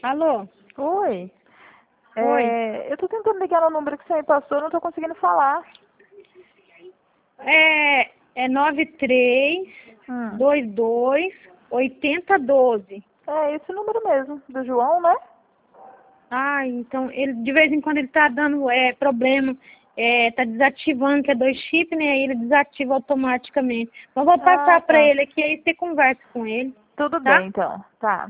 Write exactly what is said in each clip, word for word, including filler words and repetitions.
Alô? Oi. Oi. É, eu tô tentando ligar no número que você me passou, não tô conseguindo falar. É, é nove três Hum. dois dois oitenta doze. É esse número mesmo, do João, né? Ah, então ele de vez em quando ele tá dando é, problema, é, tá desativando, que é dois chips, né? Aí ele desativa automaticamente. Mas eu vou Ah, passar pra tá. ele aqui, aí você conversa com ele, Tudo tá? bem, então. Tá.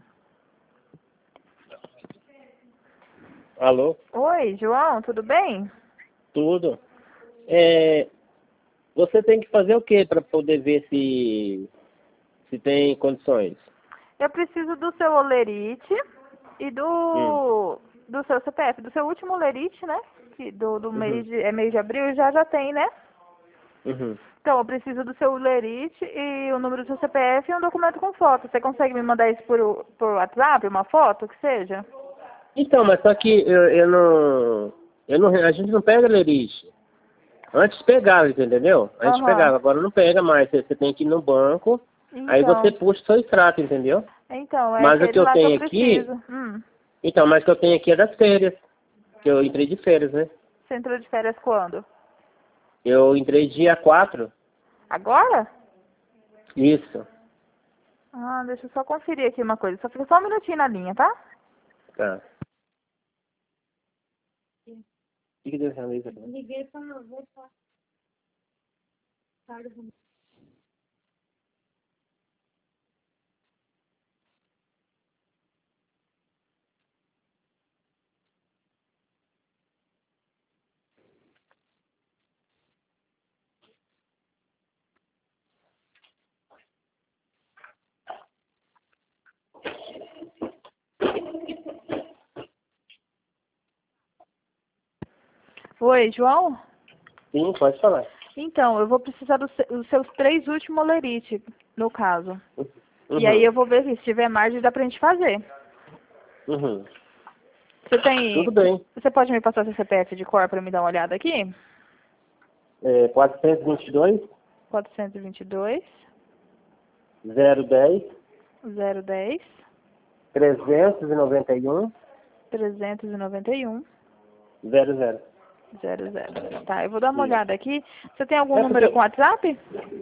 Alô? Oi, João, tudo bem? Tudo. É, você tem que fazer o que para poder ver se, se tem condições? Eu preciso do seu olerite e Hum. do do seu C P F, do seu último olerite, né? Que do, do mês Uhum. de, é mês de abril já já tem, né? Uhum. Então, eu preciso do seu lerite e o número do seu C P F e um documento com foto. Você consegue me mandar isso por, por WhatsApp, uma foto, que seja? Então, mas só que eu, eu não. Eu não. A gente não pega lerite. Antes pegava, entendeu? A gente Aham. pegava, agora não pega mais. Você, você tem que ir no banco, aí você Então, puxa o seu extrato, entendeu? então, é Mas o que aquele eu lá que eu tenho aqui. preciso. Hum. Então, mas o que eu tenho aqui é das férias. Que eu entrei de férias, né? Você entrou de férias quando? Eu entrei dia quatro. Agora? Isso. Ah, deixa eu só conferir aqui uma coisa. Só fica só um minutinho na linha, tá? Tá. O que, que deu essa luz aqui? Liguei pra ver se Oi, João? Sim, pode falar. Então, eu vou precisar dos se- dos seus três últimos olerite, no caso. E aí Uhum. eu vou ver se tiver margem dá pra gente fazer. Uhum. Você tem... Tudo bem. Você pode me passar seu C P F de cor pra me dar uma olhada aqui? É, quatrocentos e vinte e dois, quatrocentos e vinte e dois, zero dez, zero dez, trezentos e noventa e um, trezentos e noventa e um, zero zero. zero zero. Tá, eu vou dar uma Isso. olhada aqui. Você tem algum É número com porque... WhatsApp?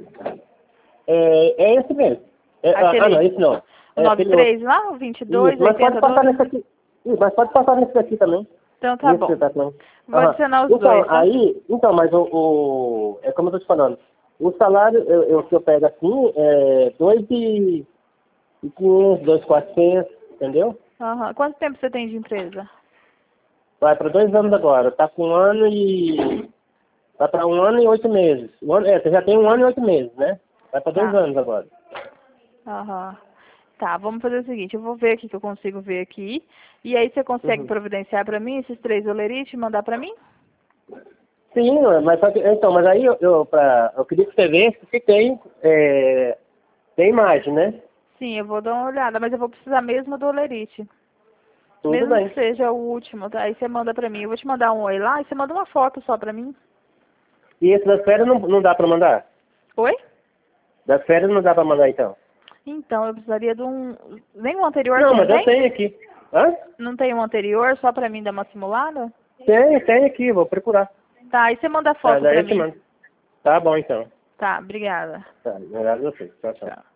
É, é esse mesmo. É, ah, ah, não, Aquele esse não. o É nove aquele outro. três lá, o vinte e dois, Isso, mas pode oitenta, passar doze? nesse aqui. Isso, mas pode passar nesse aqui também. Então tá Nesse que bom. você tá falando. Vou Aham. adicionar os Então, dois, tá? aí... Então, mas o... o é como eu tô te falando. O salário eu, eu, que eu pego assim é dois e quinhentos, dois e quatrocentos, entendeu? Aham. Quanto tempo você tem de empresa? Vai para dois anos agora. Tá com um ano e... Vai para um ano e oito meses. Um ano, é, você já tem um ano e oito meses, né? Vai para dois Tá. anos agora. Aham. Tá, vamos fazer o seguinte, eu vou ver aqui que eu consigo ver aqui. E aí você consegue Uhum. providenciar pra mim esses três olerites e mandar pra mim? Sim, mas só que, então, mas aí eu, eu, pra, eu queria que você visse se tem, é, tem imagem, né? Sim, eu vou dar uma olhada, mas eu vou precisar mesmo do olerite. Tudo Mesmo bem. que seja o último, tá? Aí você manda pra mim. Eu vou te mandar um oi lá e você manda uma foto só pra mim. E esse das férias não, não dá para mandar? Oi? Das férias não dá para mandar, então? Então, eu precisaria de um... Nem o anterior Não, você não mas eu tem? tenho aqui. Hã? Não tem um anterior só pra mim dar uma simulada? Tenho, tenho aqui, vou procurar. Tá, aí você manda a Tá, foto daí pra eu te mim. mando. Tá bom, então. Tá, obrigada. Tá, obrigado a você. Tchau, tchau. Tchau.